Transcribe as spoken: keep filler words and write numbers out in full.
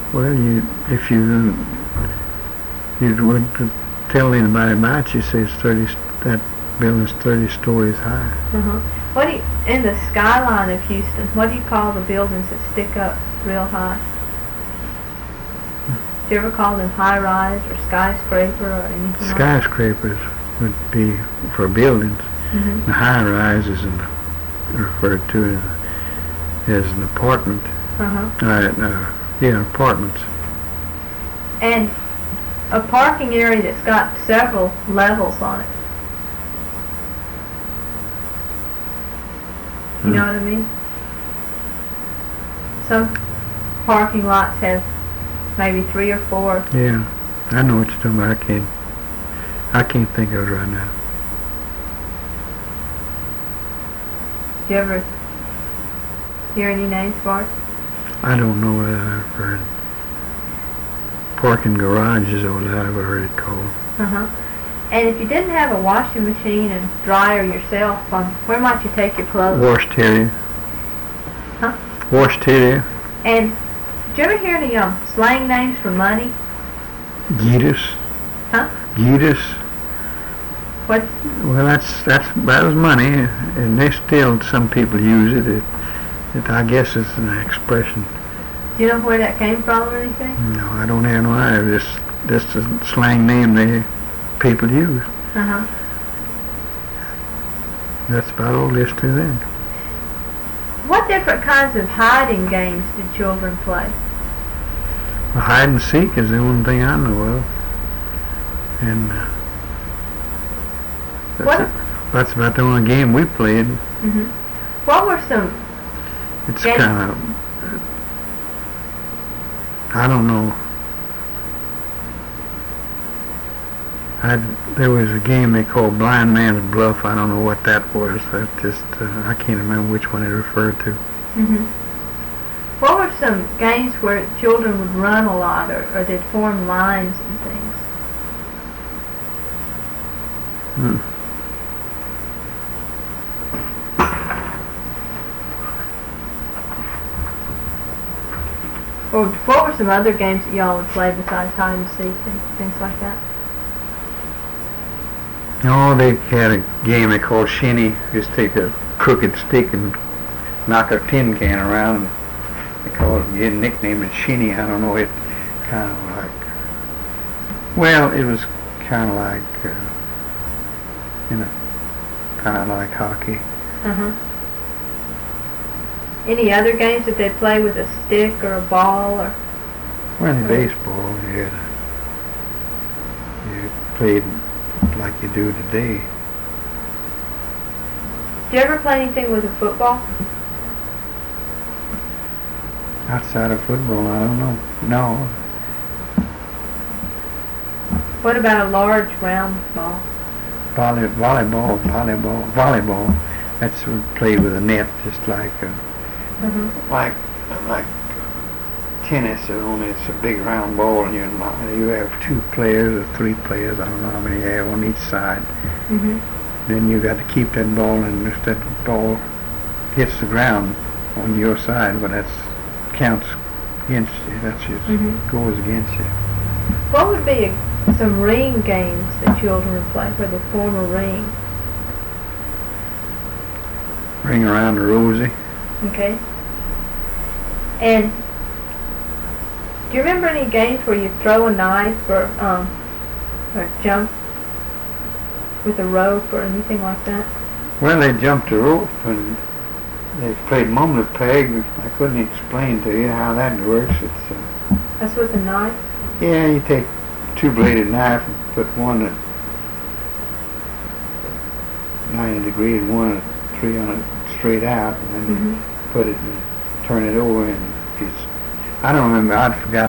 Well, you if you you would tell anybody about you, say it's thirty. That building's thirty stories high. Uh-huh. What do you, in the skyline of Houston, what do you call the buildings that stick up real high? Do you ever call them high rise or skyscraper or anything? Skyscrapers would be for buildings. Mm-hmm. The high rise is in, referred to as, as an apartment. Uh-huh. Uh, uh, yeah, apartments. And a parking area that's got several levels on it. You know what I mean? Some parking lots have maybe three or four. Yeah, I know what you're talking about. I can't, I can't think of it right now. Do you ever hear any names for it? I don't know what I've heard. Parking garages or what I've heard it called. Uh-huh. And if you didn't have a washing machine and dryer yourself, um, where might you take your clothes? Wash terrier. Huh? Wash terrier. And did you ever hear any um, slang names for money? Geetus. Huh? Geetus. What? Well, that's that's that was money, and they still some people use it. It, it I guess it's an expression. Do you know where that came from or anything? No, I don't have no idea. Just just a slang name they people use. Uh-huh. That's about all there is to them. What different kinds of hiding games did children play? Well, hide and seek is the only thing I know of, and uh, that's, What? it. That's about the only game we played. Mm-hmm. What were some? It's games? kind of I don't know. I, there was a game they called Blind Man's Bluff. I don't know what that was. That just uh, I can't remember which one it referred to. Mm-hmm. What were some games where children would run a lot or, or they'd form lines and things? Hmm. Or what were some other games that y'all would play besides hide and seek and things like that? Oh, they had a game they called Shinny. Just take a crooked stick and knock a tin can around. And they called it, yeah, nicknamed it Shinny. I don't know, it kind of like, well, it was kind of like, uh, you know, kind of like hockey. Uh-huh. Any other games that they play with a stick or a ball or? Well, in baseball, you had, you played like you do today. Did you ever play anything with a football? Outside of football, I don't know. No. What about a large round ball? Volley, volleyball, volleyball, volleyball. That's played with a net, just like uh, Mm-hmm. like like tennis. Only it's a big round ball, and you you have two players or three players. I don't know how many you have on each side. Mm-hmm. Then you got to keep that ball, and if that ball hits the ground on your side, well, that's counts against you. That's just Mm-hmm. goes against you. What would be a, some ring games that children would play where they form a ring? Ring around the rosy. Okay. And do you remember any games where you throw a knife or um or jump with a rope or anything like that? Well, they jumped the rope and they played mumble peg. I couldn't explain to you how that works. It's uh, That's with a knife? yeah, you take two-bladed knife and put one at ninety degrees and one at three on it straight out, and then Mm-hmm. you put it and turn it over, and if you, I don't remember, I forgot